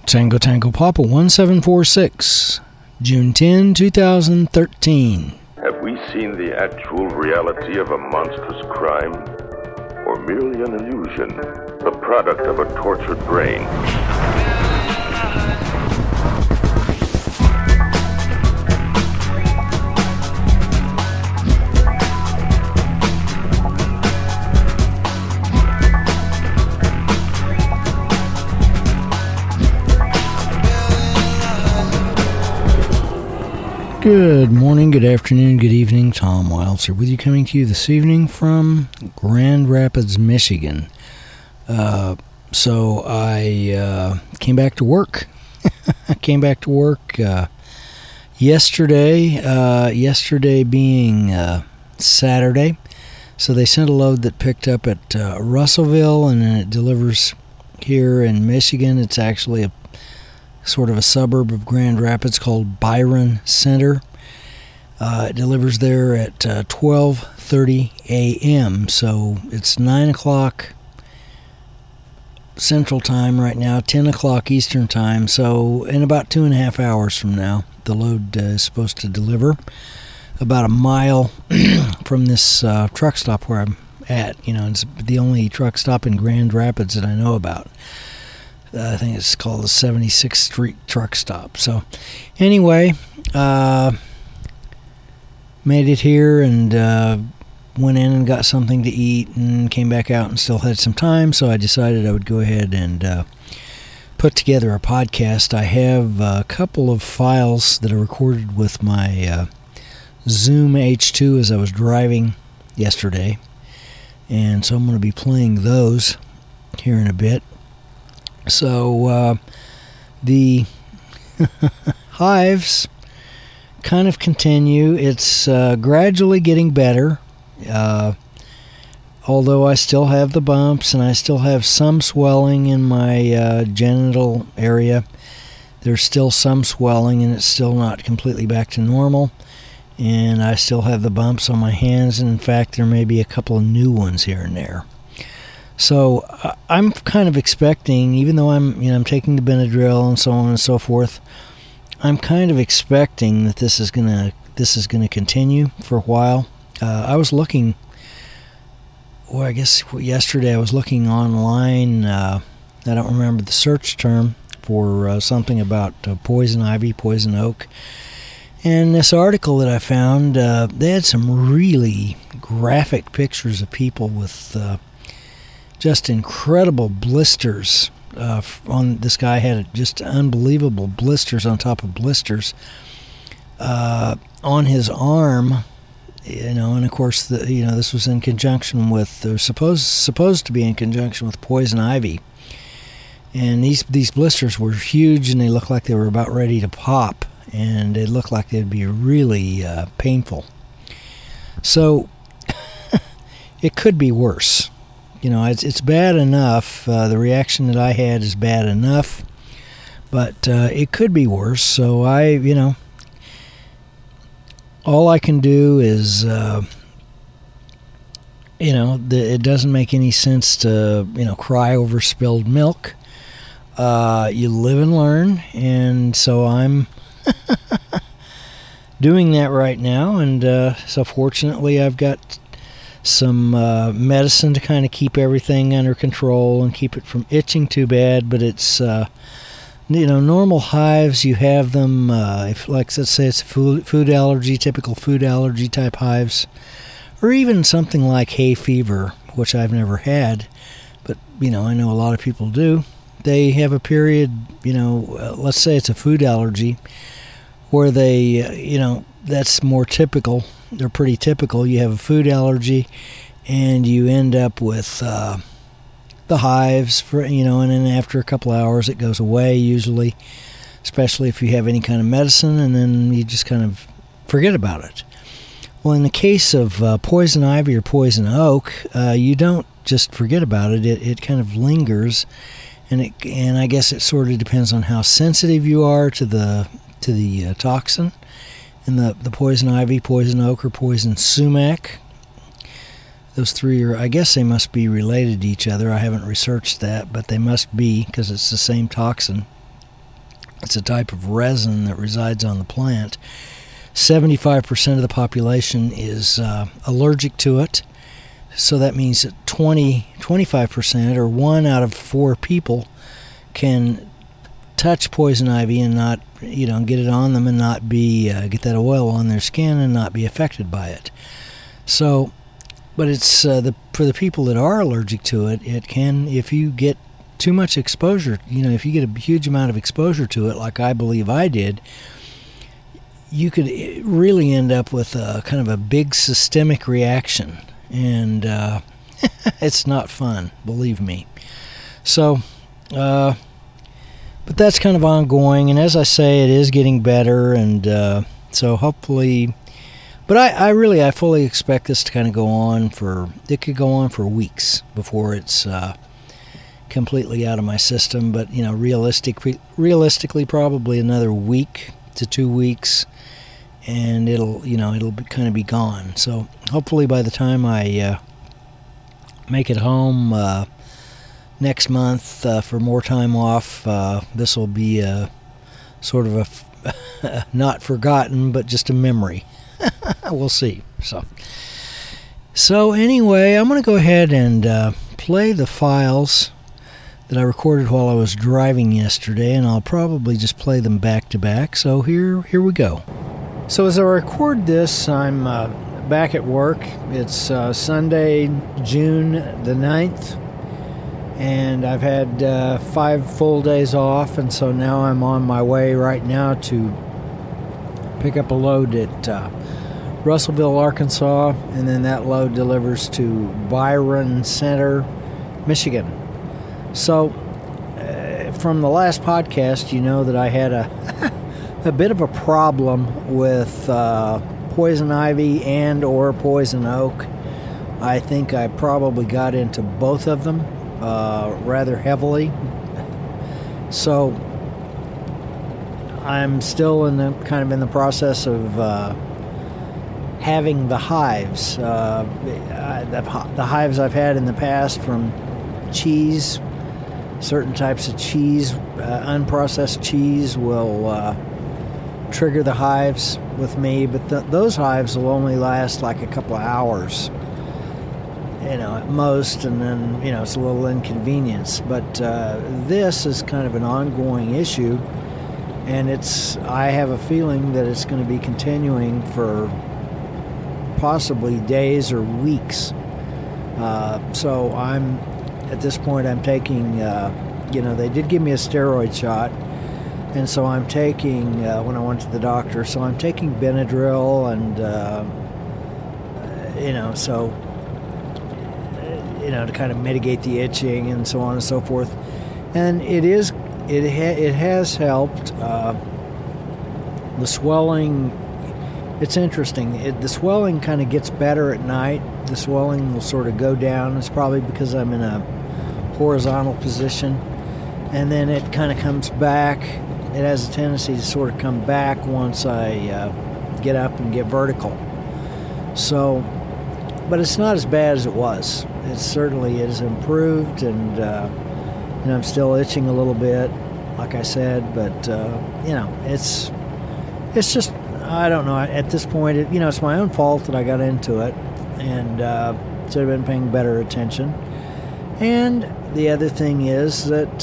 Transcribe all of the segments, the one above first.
Tango Tango Papa 1746, June 10, 2013. Have we seen the actual reality of a monstrous crime? Or merely an illusion, the product of a tortured brain? Good morning, good afternoon, good evening. Tom Wilds here with you, coming to you this evening from Grand Rapids, Michigan. So I came back to work. Yesterday being Saturday. So they sent a load that picked up at Russellville, and then it delivers here in Michigan. It's actually a sort of a suburb of Grand Rapids called Byron Center. It delivers there at 12:30 a.m. So it's 9 o'clock Central Time right now, 10 o'clock Eastern Time. So in about 2.5 hours from now, the load is supposed to deliver about a mile from this truck stop where I'm at. You know, it's the only truck stop in Grand Rapids that I know about. I think it's called the 76th Street Truck Stop. So anyway, made it here and went in and got something to eat and came back out and still had some time. So I decided I would go ahead and put together a podcast. I have a couple of files that are recorded with my Zoom H2 as I was driving yesterday. And so I'm going to be playing those here in a bit. So the hives kind of continue. It's gradually getting better, although I still have the bumps and I still have some swelling in my genital area. There's still some swelling and it's still not completely back to normal. And I still have the bumps on my hands, and in fact there may be a couple of new ones here and there. So I'm kind of expecting, even though I'm taking the Benadryl and so on and so forth, I'm kind of expecting that this is gonna continue for a while. I was looking, I guess yesterday I was looking online. I don't remember the search term for something about poison ivy, poison oak. And this article that I found, they had some really graphic pictures of people with just incredible blisters. This guy had just unbelievable blisters on top of blisters on his arm, and of course this was in conjunction with, or supposed to be in conjunction with, poison ivy. And these blisters were huge, and they looked like they were about ready to pop, and it looked like they'd be really painful. So it could be worse. It's bad enough. The reaction that I had is bad enough, but it could be worse. So all I can do is, it doesn't make any sense to, cry over spilled milk. You live and learn, and so I'm doing that right now. And so fortunately, I've got some medicine to kind of keep everything under control and keep it from itching too bad. But it's normal hives, you have them if, like, let's say it's a food allergy, typical food allergy type hives, or even something like hay fever, which I've never had, but I know a lot of people do. They have a period, let's say it's a food allergy, where they that's more typical. They're pretty typical. You have a food allergy, and you end up with the hives for and then after a couple hours it goes away usually, especially if you have any kind of medicine, and then you just kind of forget about it. Well, in the case of poison ivy or poison oak, you don't just forget about it. It kind of lingers, and I guess it sort of depends on how sensitive you are to the toxin. And the poison ivy, poison oak, or poison sumac, those three are, I guess they must be related to each other. I haven't researched that, but they must be, because it's the same toxin. It's a type of resin that resides on the plant. 75% of the population is allergic to it. So that means that 25%, or 1 out of 4 people, can touch poison ivy and not, get it on them and not be get that oil on their skin and not be affected by it. So, but it's for the people that are allergic to it. It can, if you get too much exposure, if you get a huge amount of exposure to it, like I believe I did, you could really end up with a kind of a big systemic reaction. And it's not fun, believe me. So, but that's kind of ongoing. And as I say, it is getting better. And so hopefully, but I fully expect this to kind of go on it could go on for weeks before it's completely out of my system. But, realistically, probably another week to 2 weeks. And it'll kind of be gone. So hopefully by the time I make it home next month for more time off, this will be sort of a not forgotten, but just a memory. We'll see. So anyway, I'm going to go ahead and play the files that I recorded while I was driving yesterday, and I'll probably just play them back to back. So here we go. So as I record this, I'm back at work. It's Sunday, June the 9th, and I've had 5 full days off, and so now I'm on my way right now to pick up a load at Russellville, Arkansas, and then that load delivers to Byron Center, Michigan. So from the last podcast, you know that I had a bit of a problem with poison ivy and or poison oak. I think I probably got into both of them rather heavily. So I'm still in the process of having the hives. The hives I've had in the past from cheese, certain types of cheese, unprocessed cheese will trigger the hives with me, but those hives will only last like a couple of hours, at most, and then, it's a little inconvenience. But this is kind of an ongoing issue, and I have a feeling that it's going to be continuing for possibly days or weeks. So at this point, I'm taking, they did give me a steroid shot. And so I'm taking, when I went to the doctor, so I'm taking Benadryl and, to kind of mitigate the itching and so on and so forth. And it has helped. The swelling, it's interesting. The swelling kind of gets better at night. The swelling will sort of go down. It's probably because I'm in a horizontal position. And then it kind of comes back. It has a tendency to sort of come back once I get up and get vertical. So, but it's not as bad as it was. It has improved, and I'm still itching a little bit, like I said. But it's just, I don't know. At this point, it's my own fault that I got into it, and should have been paying better attention. And the other thing is that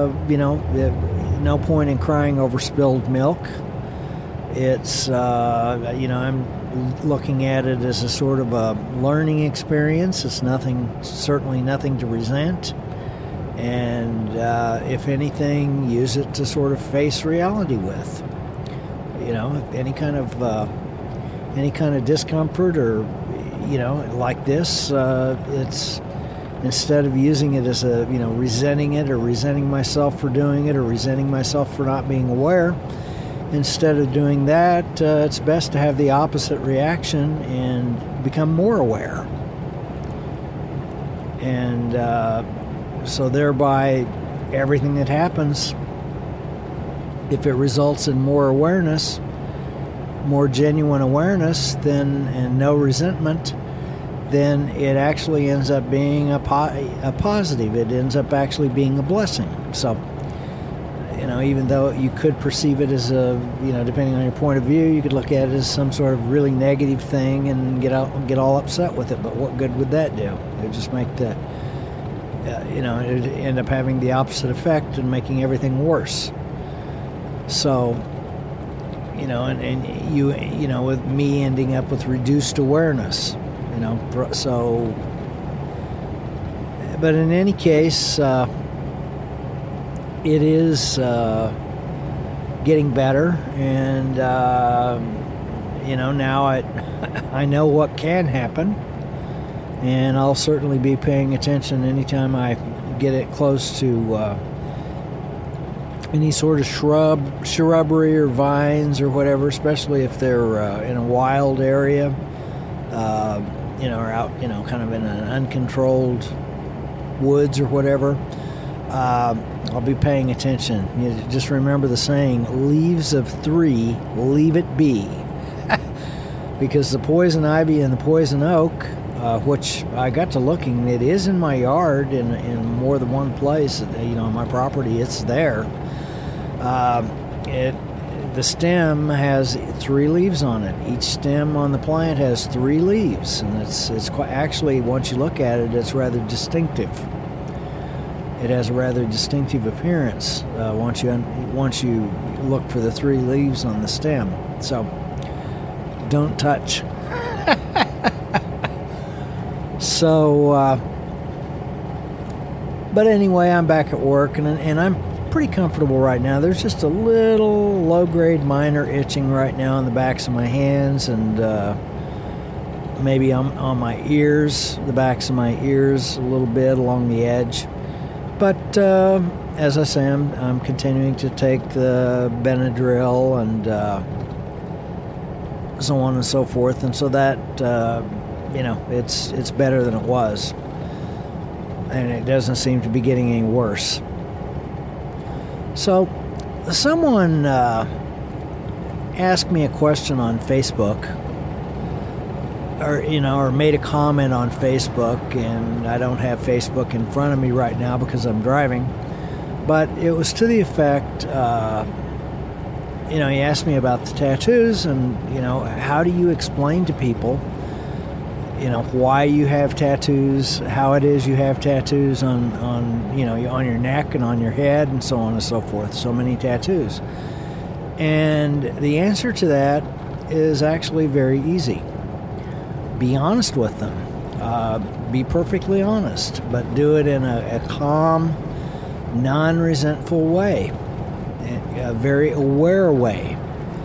no point in crying over spilled milk. It's, I'm looking at it as a sort of a learning experience. It's certainly nothing to resent. And if anything, use it to sort of face reality with. Any kind of discomfort or, like this, it's, instead of using it as resenting it or resenting myself for doing it or resenting myself for not being aware, instead of doing that, it's best to have the opposite reaction and become more aware. And so thereby, everything that happens, if it results in more awareness, more genuine awareness, and no resentment, then it actually ends up being a positive. It ends up actually being a blessing. So, even though you could perceive it as depending on your point of view, you could look at it as some sort of really negative thing and get all upset with it. But what good would that do? It would just make it would end up having the opposite effect and making everything worse. So, with me ending up with reduced awareness, so. But in any case, it is getting better, and now I know what can happen, and I'll certainly be paying attention anytime I get it close to any sort of shrubbery or vines or whatever, especially if they're in a wild area, or out, kind of in an uncontrolled woods or whatever. I'll be paying attention. Just remember the saying, leaves of 3, leave it be. Because the poison ivy and the poison oak, which I got to looking, it is in my yard in more than one place. On my property, it's there. The stem has 3 leaves on it. Each stem on the plant has 3 leaves, and it's quite, actually, once you look at it, it's rather distinctive. It has a rather distinctive appearance once you look for the 3 leaves on the stem. So don't touch. So, but anyway, I'm back at work, and I'm pretty comfortable right now. There's just a little low-grade minor itching right now on the backs of my hands, and maybe on my ears, the backs of my ears, a little bit along the edge. But as I say, I'm continuing to take the Benadryl and so on and so forth, and so that it's better than it was, and it doesn't seem to be getting any worse. So, someone asked me a question on Facebook, or made a comment on Facebook, and I don't have Facebook in front of me right now because I'm driving, but it was to the effect, he asked me about the tattoos, and, how do you explain to people, why you have tattoos, how it is you have tattoos on your neck and on your head and so on and so forth, so many tattoos. And the answer to that is actually very easy. Be honest with them. Be perfectly honest, but do it in a calm, non-resentful way, a very aware way.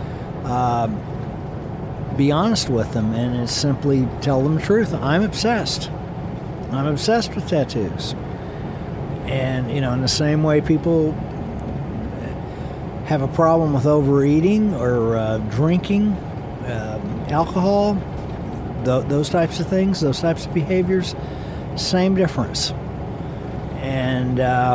Be honest with them, and it's simply tell them the truth. I'm obsessed with tattoos. And in the same way people have a problem with overeating or drinking alcohol, those types of things, those types of behaviors, same difference. And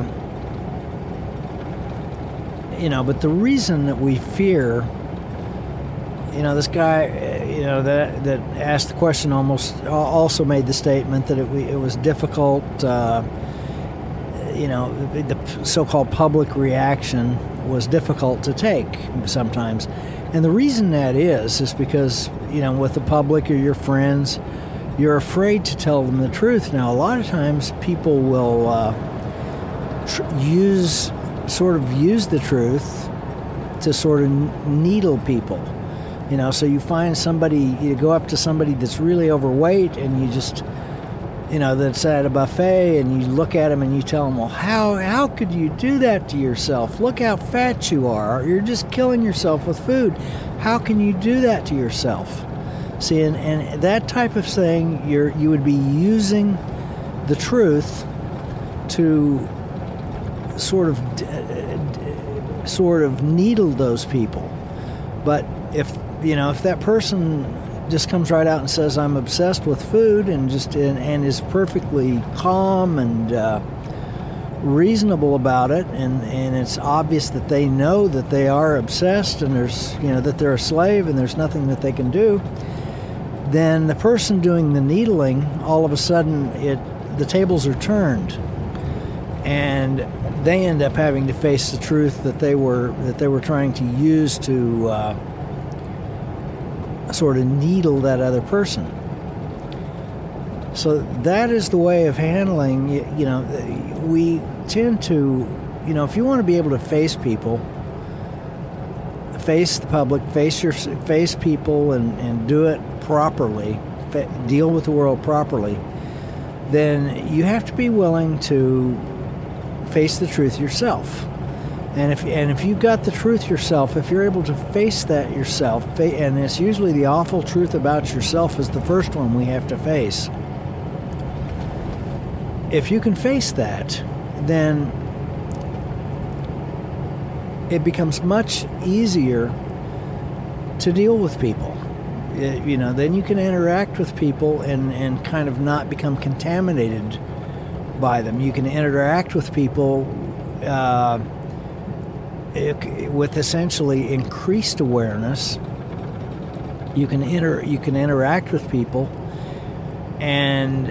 but the reason that we fear, this guy, that asked the question also made the statement that it was difficult, the so-called public reaction was difficult to take sometimes. And the reason that is because, with the public or your friends, you're afraid to tell them the truth. Now, a lot of times people will use the truth to sort of needle people. So you find you go up to somebody that's really overweight, and you just, that's at a buffet, and you look at them and you tell them, well, how could you do that to yourself? Look how fat you are. You're just killing yourself with food. How can you do that to yourself? See, and that type of thing, you would be using the truth to sort of needle those people. But if that person just comes right out and says, I'm obsessed with food, and is perfectly calm and reasonable about it, and it's obvious that they know that they are obsessed, and there's that they're a slave and there's nothing that they can do, then the person doing the needling, all of a sudden the tables are turned, and they end up having to face the truth that they were trying to use to sort of needle that other person. So that is the way of handling. We tend to, if you want to be able to face people, face the public, face people, and do it properly, deal with the world properly, then you have to be willing to face the truth yourself. And if you've got the truth yourself, if you're able to face that yourself, and it's usually the awful truth about yourself is the first one we have to face. If you can face that, then it becomes much easier to deal with people. Then you can interact with people and kind of not become contaminated by them. You can interact with people with essentially increased awareness. You can interact with people and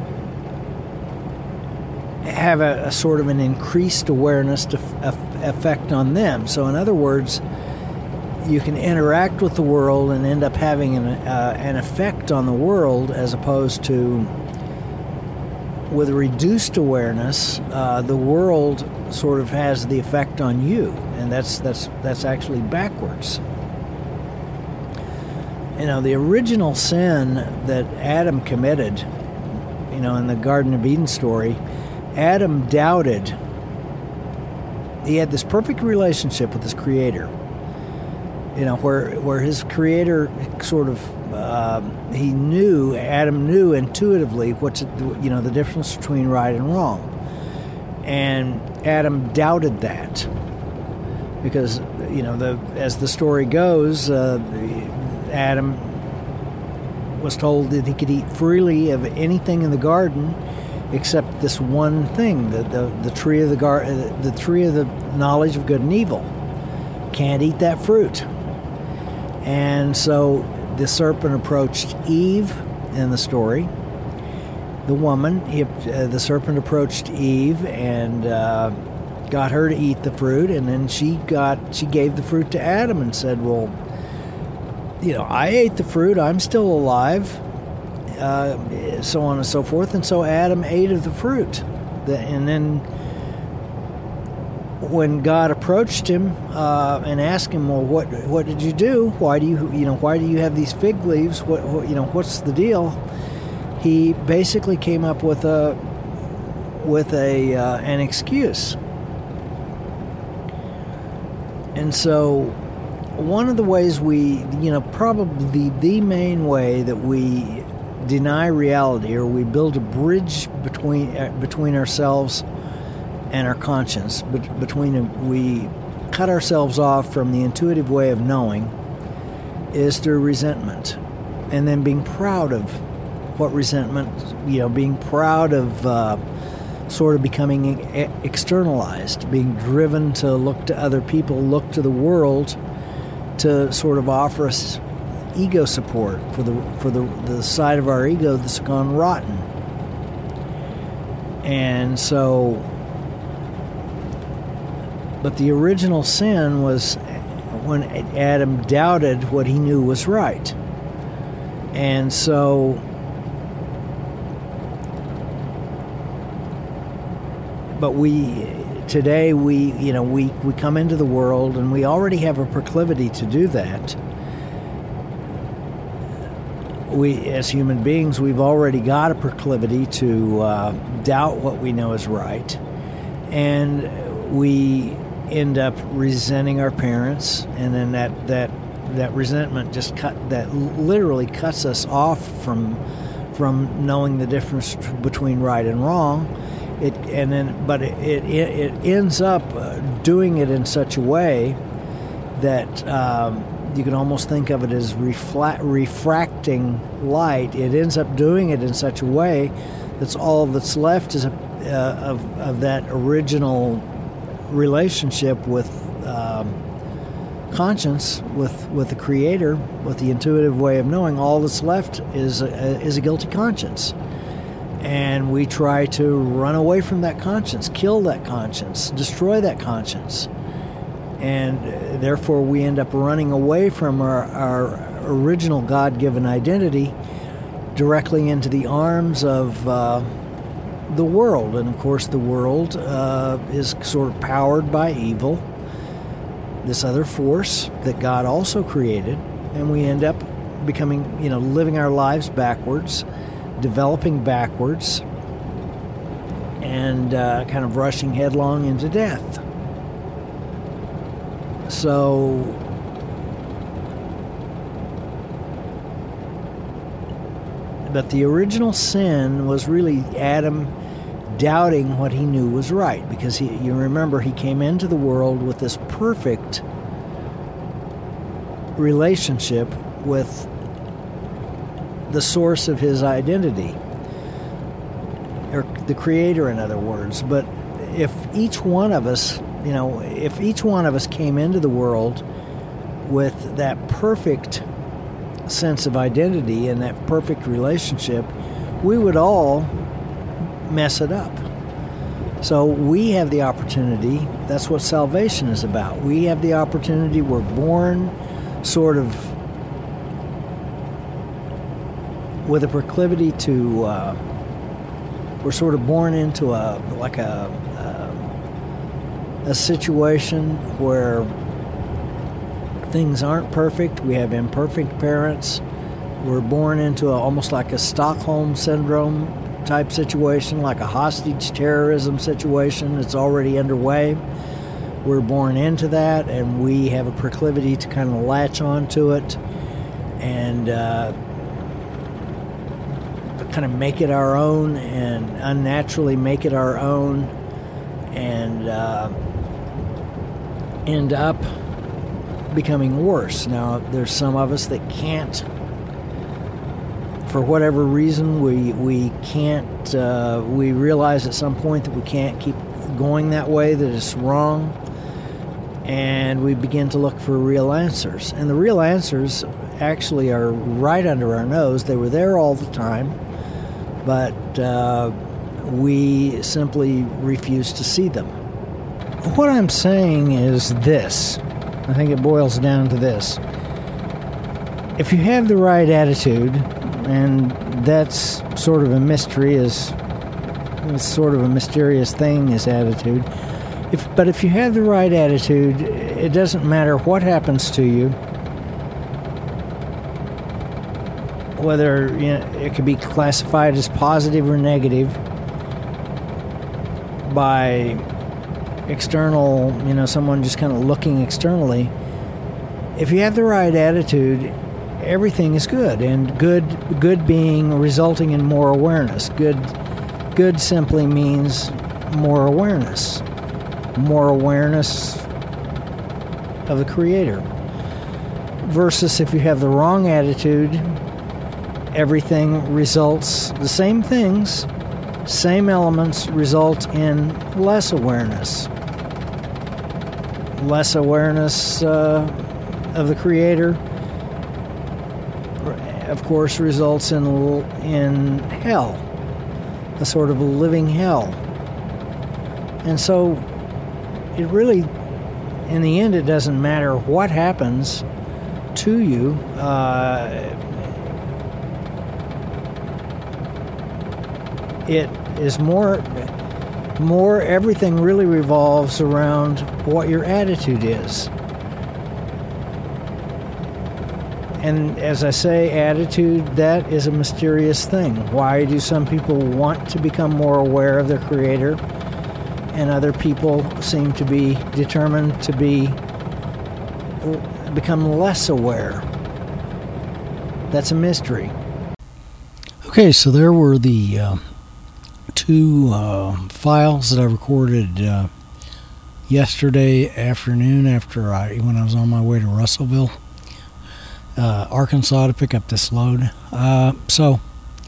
have a sort of an increased awareness effect on them. So in other words, you can interact with the world and end up having an effect on the world, as opposed to with a reduced awareness, the world sort of has the effect on you, and that's actually backwards. The original sin that Adam committed, in the Garden of Eden story, Adam doubted. He had this perfect relationship with his Creator, where his Creator sort of, Adam knew intuitively the difference between right and wrong. And Adam doubted that because, as the story goes, Adam was told that he could eat freely of anything in the garden except this one thing, the tree of the tree of the knowledge of good and evil. Can't eat that fruit. And so the serpent approached Eve in the story. The woman, the serpent approached Eve and got her to eat the fruit, and then she gave the fruit to Adam and said, "Well, I ate the fruit. I'm still alive." So on and so forth. And so Adam ate of the fruit. And then when God approached him and asked him, "Well, what did you do? Why do you have these fig leaves? What's the deal?" He basically came up with an excuse. And so one of the ways probably the main way that we deny reality, or we build a bridge between ourselves and our conscience, we cut ourselves off from the intuitive way of knowing, is through resentment, and then being proud of what resentment, being proud of sort of becoming externalized, being driven to look to other people, look to the world to sort of offer us ego support for the side of our ego that's gone rotten. And so, but the original sin was when Adam doubted what he knew was right. And so but today we come into the world, and we already have a proclivity to do that. We, as human beings, we've already got a proclivity to doubt what we know is right, and we end up resenting our parents, and then that resentment literally cuts us off from knowing the difference between right and wrong. It ends up doing it in such a way that you can almost think of it as refracting light. It ends up doing it in such a way that's all that's left is of that original relationship with conscience, with the Creator, with the intuitive way of knowing. All that's left is a guilty conscience. And we try to run away from that conscience, kill that conscience, destroy that conscience. And therefore we end up running away from our original God-given identity directly into the arms of the world. And of course the world is sort of powered by evil, this other force that God also created. And we end up becoming, living our lives backwards, developing backwards, and kind of rushing headlong into death. So but the original sin was really Adam doubting what he knew was right, because you remember he came into the world with this perfect relationship with the source of his identity, or the Creator, in other words. But if each one of us, came into the world with that perfect sense of identity and that perfect relationship, we would all mess it up. So we have the opportunity. That's what salvation is about. We have the opportunity. We're born sort of with a proclivity to we're sort of born into a situation where things aren't perfect. We have imperfect parents. We're born into almost like a Stockholm syndrome type situation, like a hostage terrorism situation that's already underway. We're born into that, and we have a proclivity to kind of latch onto it and kind of make it our own, and unnaturally make it our own, and end up becoming worse. Now, there's some of us that can't, for whatever reason, we can't, we realize at some point that we can't keep going that way, that it's wrong, and we begin to look for real answers. And the real answers actually are right under our nose. They were there all the time, but we simply refuse to see them. What I'm saying is this. I think it boils down to this. If you have the right attitude, and that's sort of a mystery, it's sort of a mysterious thing, this attitude. But if you have the right attitude, it doesn't matter what happens to you, whether it could be classified as positive or negative by external, someone just kind of looking externally. If you have the right attitude, everything is good, and good being resulting in more awareness. Good simply means more awareness of the Creator. Versus if you have the wrong attitude, everything results, the same things, same elements result in less awareness. Less awareness of the Creator, of course, results in hell, a sort of a living hell. And so it really, in the end, it doesn't matter what happens to you. It is more, everything really revolves around what your attitude is. And as I say, attitude, that is a mysterious thing. Why do some people want to become more aware of their Creator, and other people seem to be determined to become less aware? That's a mystery. Okay, so there were the two files that I recorded yesterday afternoon when I was on my way to Russellville, Arkansas, to pick up this load. So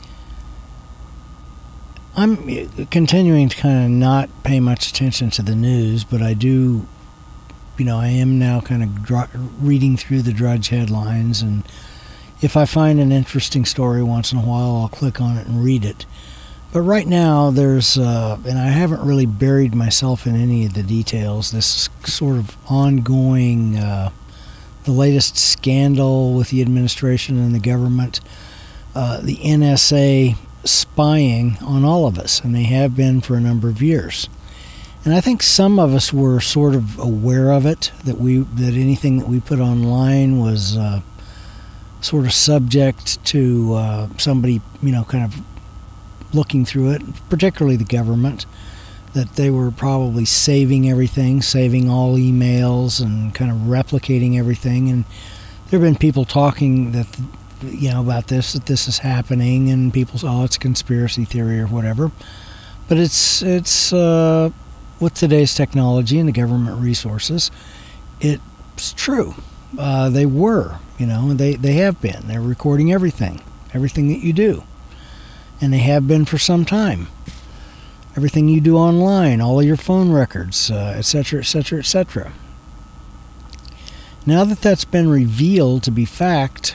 I'm continuing to kind of not pay much attention to the news, but I do, I am now kind of reading through the Drudge headlines, and if I find an interesting story once in a while, I'll click on it and read it. But right now, there's, and I haven't really buried myself in any of the details, this sort of ongoing, the latest scandal with the administration and the government, the NSA spying on all of us, and they have been for a number of years. And I think some of us were sort of aware of it, that anything that we put online was sort of subject to somebody, kind of looking through it, particularly the government, that they were probably saving everything, saving all emails and kind of replicating everything. And there have been people talking that, about this, that this is happening, and people say, oh, it's a conspiracy theory or whatever. But it's with today's technology and the government resources, it's true. They were, they have been. They're recording everything that you do. And they have been for some time. Everything you do online, all of your phone records, etc., etc., etc. Now that that's been revealed to be fact,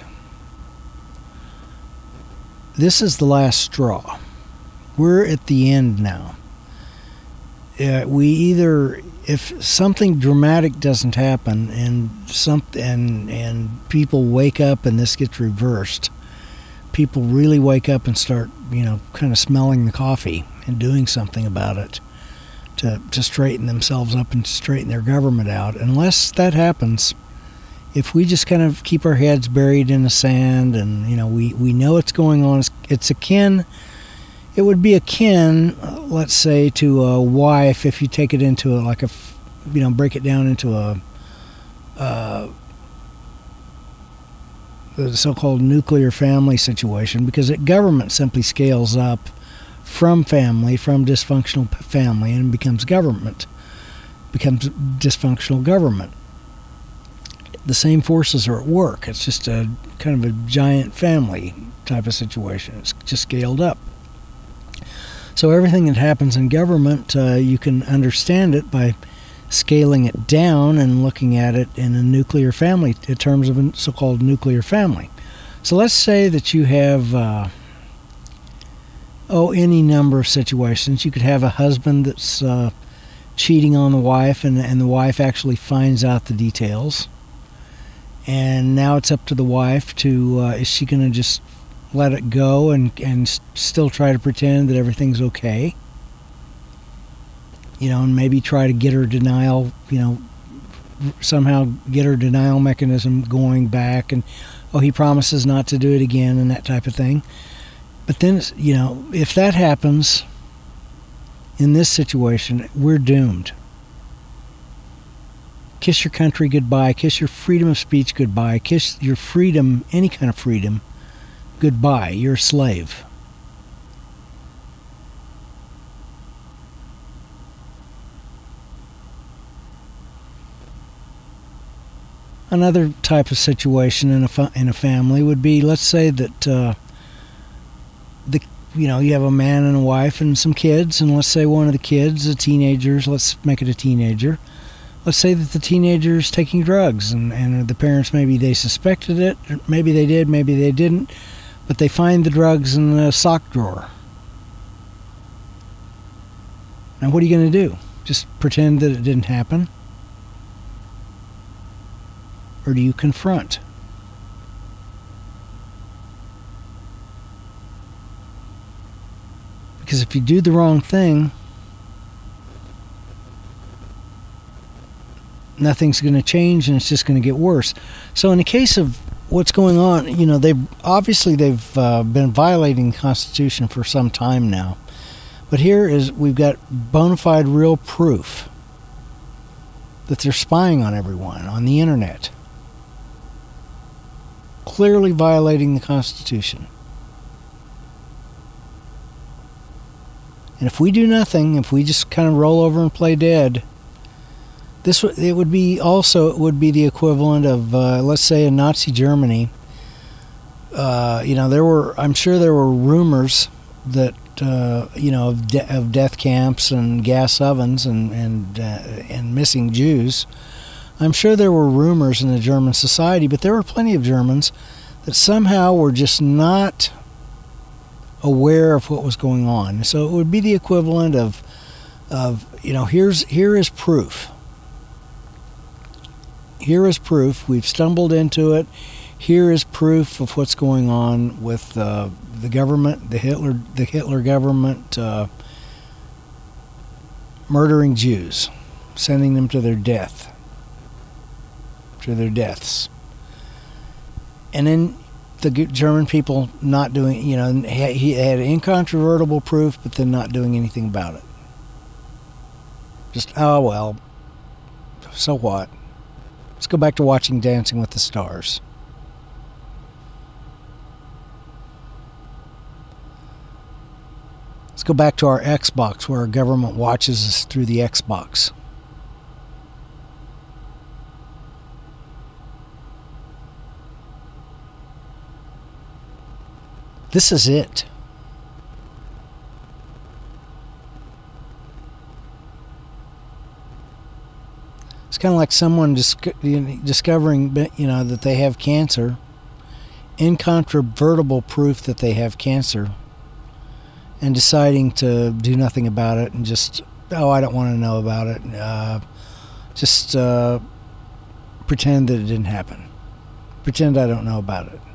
this is the last straw. We're at the end now. We either, if something dramatic doesn't happen and people wake up and this gets reversed, people really wake up and start, kind of smelling the coffee and doing something about it to straighten themselves up and straighten their government out. Unless that happens, if we just kind of keep our heads buried in the sand and, we know what's going on, it would be akin, let's say, to a wife if you take it into break it down into the so-called nuclear family situation, because government simply scales up from dysfunctional family, and becomes dysfunctional government. The same forces are at work. It's just a kind of a giant family type of situation. It's just scaled up. So everything that happens in government, you can understand it by scaling it down and looking at it in a nuclear family, in terms of a so-called nuclear family. So let's say that you have any number of situations. You could have a husband that's cheating on the wife, and the wife actually finds out the details. And now it's up to the wife to, is she going to just let it go and still try to pretend that everything's okay? And maybe try to get her denial, somehow get her denial mechanism going back, and, he promises not to do it again, and that type of thing. But then, if that happens in this situation, we're doomed. Kiss your country goodbye. Kiss your freedom of speech goodbye. Kiss your freedom, any kind of freedom, goodbye. You're a slave. Another type of situation in a family would be, let's say that you have a man and a wife and some kids, and let's say one of the kids, let's make it a teenager. Let's say that the teenager is taking drugs, and the parents, maybe they suspected it, maybe they did, maybe they didn't, but they find the drugs in the sock drawer. Now what are you going to do? Just pretend that it didn't happen? Or do you confront? Because if you do the wrong thing, nothing's going to change, and it's just going to get worse. So in the case of what's going on, they've been violating the Constitution for some time now. But we've got bona fide real proof that they're spying on everyone on the internet. Clearly violating the Constitution. And if we do nothing, if we just kind of roll over and play dead, it would be the equivalent of, let's say, in Nazi Germany. I'm sure there were rumors that of death camps and gas ovens and missing Jews. I'm sure there were rumors in the German society, but there were plenty of Germans that somehow were just not aware of what was going on. So it would be the equivalent of here is proof. Here is proof. We've stumbled into it. Here is proof of what's going on with the government, the Hitler government, murdering Jews, sending them to their deaths. And then the German people not doing, he had incontrovertible proof, but then not doing anything about it. Just, oh well, so what? Let's go back to watching Dancing with the Stars. Let's go back to our Xbox, where our government watches us through the Xbox. This is it. It's kind of like someone discovering, that they have cancer, incontrovertible proof that they have cancer, and deciding to do nothing about it and just, I don't want to know about it. Just pretend that it didn't happen. Pretend I don't know about it.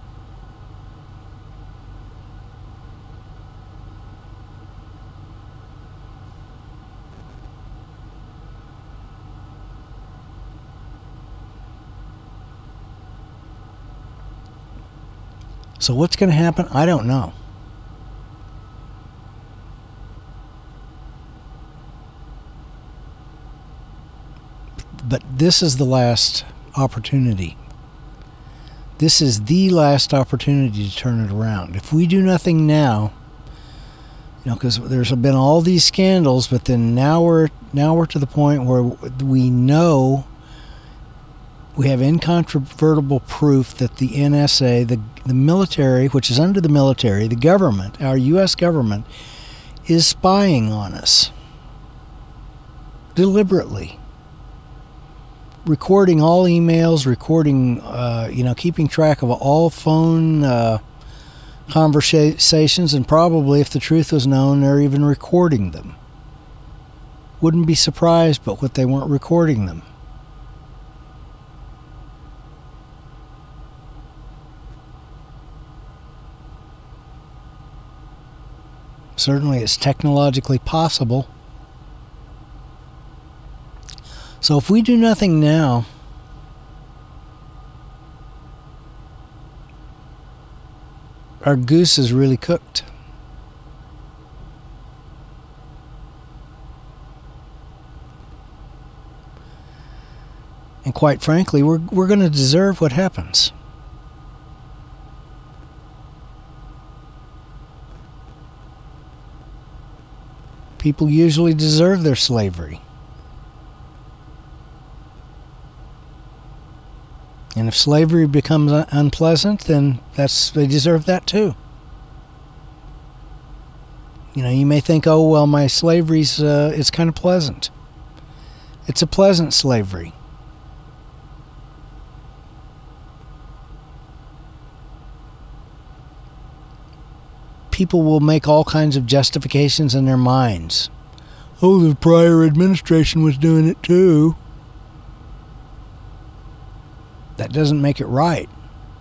So what's going to happen? I don't know. But this is the last opportunity. This is the last opportunity to turn it around. If we do nothing now, because there's been all these scandals, but then now we're to the point where we know, we have incontrovertible proof that the NSA, the military, which is under the military, the government, our U.S. government, is spying on us deliberately. Recording all emails, keeping track of all phone conversations, and probably, if the truth was known, they're even recording them. Wouldn't be surprised, but what they weren't recording them. Certainly it's technologically possible. So if we do nothing now, our goose is really cooked. And quite frankly, we're going to deserve what happens. People usually deserve their slavery. And if slavery becomes unpleasant, then they deserve that too. You may think, oh, well, my slavery's it's kind of pleasant. It's a pleasant slavery. People will make all kinds of justifications in their minds. Oh, the prior administration was doing it too. That doesn't make it right.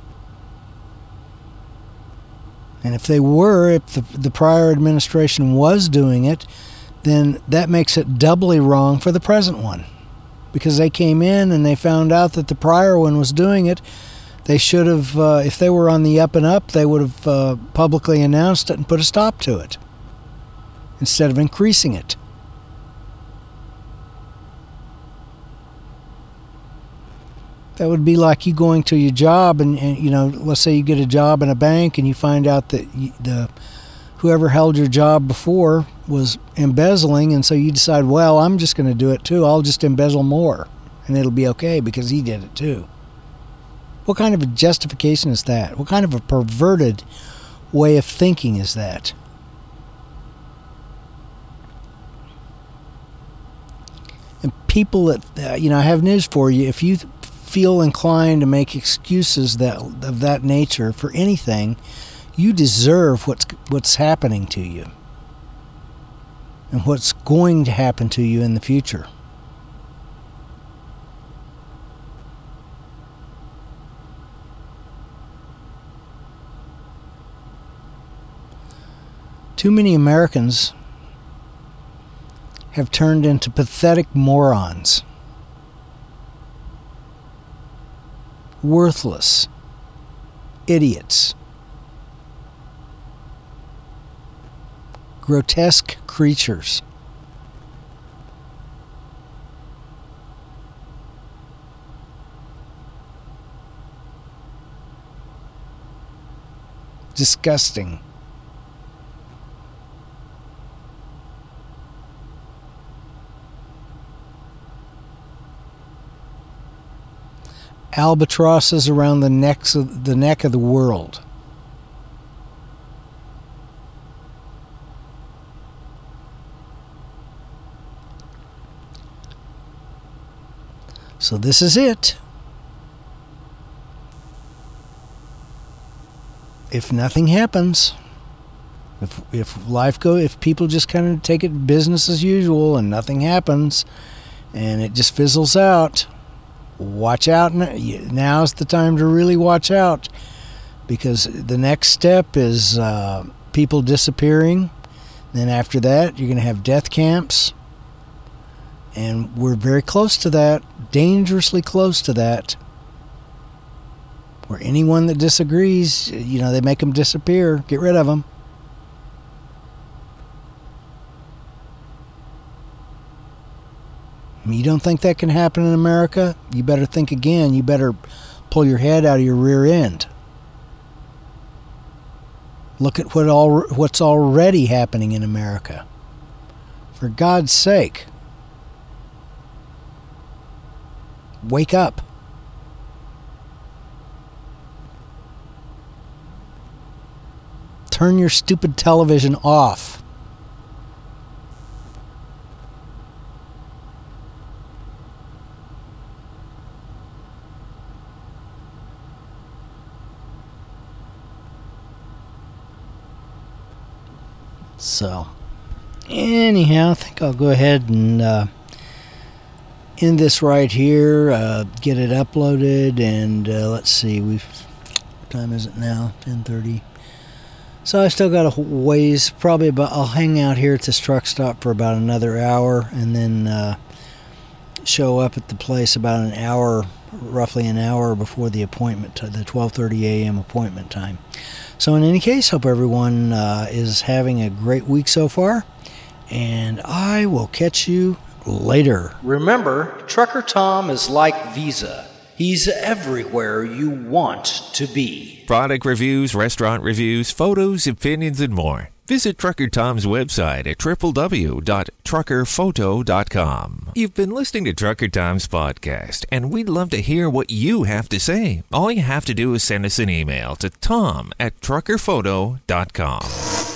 And if the prior administration was doing it, then that makes it doubly wrong for the present one. Because they came in and they found out that the prior one was doing it. They should have, if they were on the up and up, they would have publicly announced it and put a stop to it, instead of increasing it. That would be like you going to your job and let's say you get a job in a bank and you find out that whoever held your job before was embezzling, and so you decide, well, I'm just going to do it too. I'll just embezzle more, and it'll be okay because he did it too. What kind of a justification is that? What kind of a perverted way of thinking is that? And people that, I have news for you. If you feel inclined to make excuses of that nature for anything, You deserve what's happening to you and what's going to happen to you in the future. Too many Americans have turned into pathetic morons. Worthless idiots. Grotesque creatures. Disgusting. Albatrosses around the neck of the world. So this is it. If nothing happens, if people just kind of take it business as usual and nothing happens and it just fizzles out, watch out. Now's the time to really watch out, because the next step is people disappearing. Then after that, you're going to have death camps. And we're very close to that, dangerously close to that, where anyone that disagrees, they make them disappear, get rid of them. You don't think that can happen in America? You better think again. You better pull your head out of your rear end. Look at what's already happening in America. For God's sake. Wake up. Turn your stupid television off. So, anyhow, I think I'll go ahead and end this right here, get it uploaded, and let's see, what time is it now? 10:30. So I still got a ways, I'll hang out here at this truck stop for about another hour, and then show up at the place about roughly an hour before the appointment, the 12:30 a.m. appointment time. So in any case, hope everyone is having a great week so far, and I will catch you later. Remember, Trucker Tom is like Visa. He's everywhere you want to be. Product reviews, restaurant reviews, photos, opinions, and more. Visit Trucker Tom's website at www.truckerphoto.com. You've been listening to Trucker Tom's podcast, and we'd love to hear what you have to say. All you have to do is send us an email to tom@truckerphoto.com.